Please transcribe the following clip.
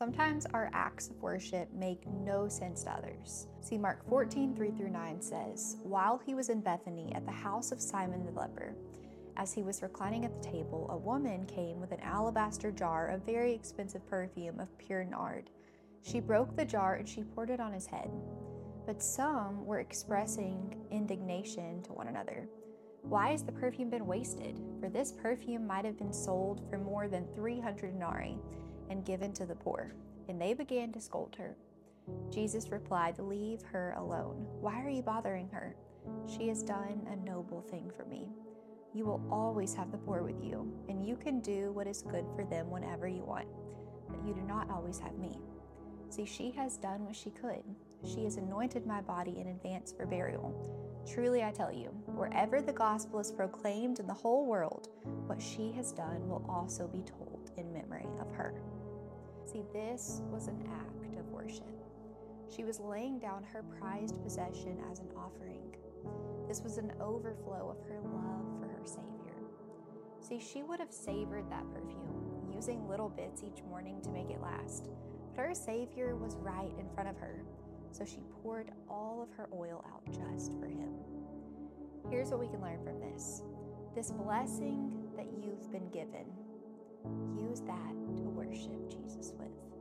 Sometimes our acts of worship make no sense to others. See, Mark 14:3-9 says, "While he was in Bethany at the house of Simon the leper, as he was reclining at the table, a woman came with an alabaster jar of very expensive perfume of pure nard. She broke the jar and she poured it on his head. But some were expressing indignation to one another. 'Why has the perfume been wasted? For this perfume might have been sold for more than 300 denarii and given to the poor.' And they began to scold her. Jesus replied, 'Leave her alone. Why are you bothering her? She has done a noble thing for me. You will always have the poor with you, and you can do what is good for them whenever you want, but you do not always have me. See, she has done what she could. She has anointed my body in advance for burial. Truly I tell you, wherever the gospel is proclaimed in the whole world, what she has done will also be told in memory of her.'" See, this was an act of worship. She was laying down her prized possession as an offering. This was an overflow of her love for her Savior. See, she would have savored that perfume, using little bits each morning to make it last. But her Savior was right in front of her, so she poured all of her oil out just for him. Here's what we can learn from this. This blessing that you've been given, use that to worship Jesus with.